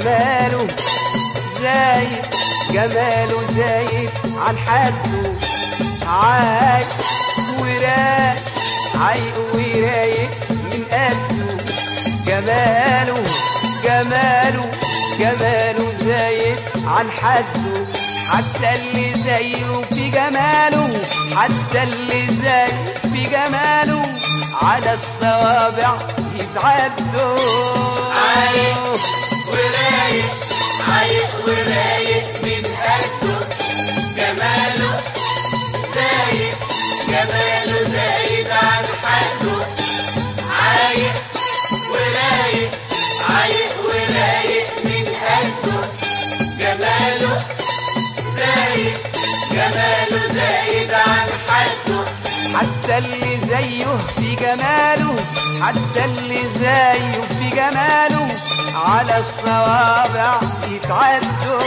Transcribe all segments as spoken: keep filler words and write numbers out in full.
جماله زايد جماله زايد عن حده عايق ورايق عايق ورايق من قده جماله جماله جماله زايد عن حده حتى اللي زيه في جماله حتى اللي زيه في جماله على الصوابع يتعدوا عايق ورايق عايق ورايق من قده جماله زايد جماله زايد عن حده عايق ورايق عايق ورايق من قده جماله زايد جماله زايد عن حده حتى اللي زيه في جماله حتى اللي زيه في جماله على الصوابع يتعدوا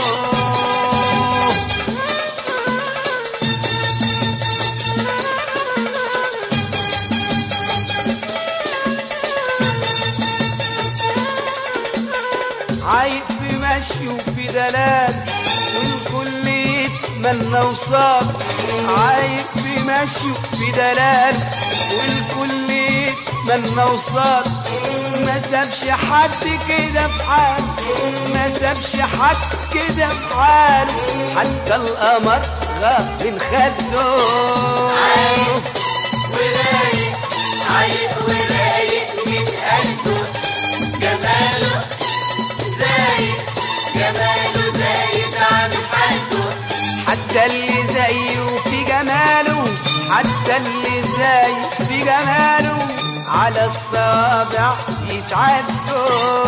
عايق في مشي وفي دلال والكل يتمنى وصال عايق في مشي وفي دلال والكل يتمنى وصال ما سابش حد كده في حاله ما سابش حد كده في حاله حتى القمر غاب من خده عايق ورايق عايق ورايق من قلبه جماله زايد جماله زايد عن حده حتى اللي زيه في جماله حتى اللي زيه في جماله على الصابع يتعدوا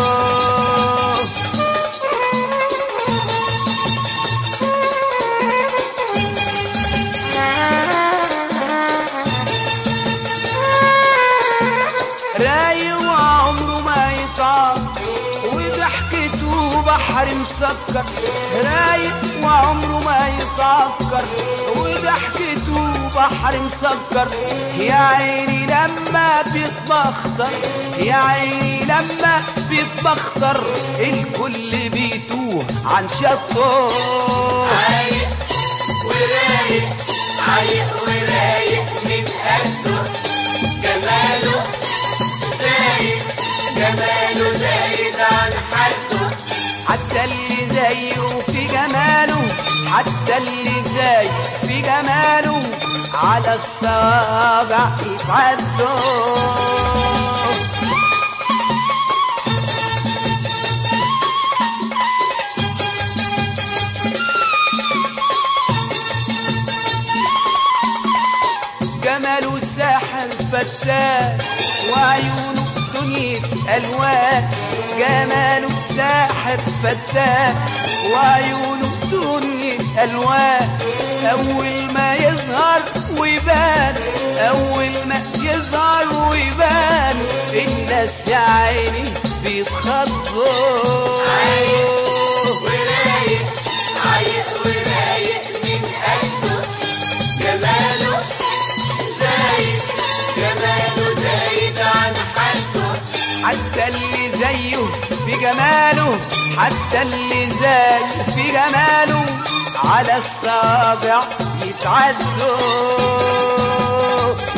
رايق وعمره ما يتعب وضحكته بحر مسكر رايق وعمره ما يتعكر وضحكته بحر مسكر يا عيني لما بيتبختر يا عيني لما بيتبختر الكل بيتوه عن شطه عايق ورايق عايق ورايق من قده جماله زايد جماله زايد عن حده حتى اللي زيه في جماله حتى اللي زيه في جماله على الصابع يتعدوا جماله ساحر فتاك وعيونه دنيا ألوان جماله ساحر فتاك وعيونه دنيا ألوان أول ما يظهر ويبان أول ما يظهر ويبان الناس يا عيني بيتخضوا عايق ورايق عايق ورايق من قلبه جماله زايد جماله زايد عن حده حتى اللي زيه في جماله حتى اللي زيه في جماله على الصابع يتعدوا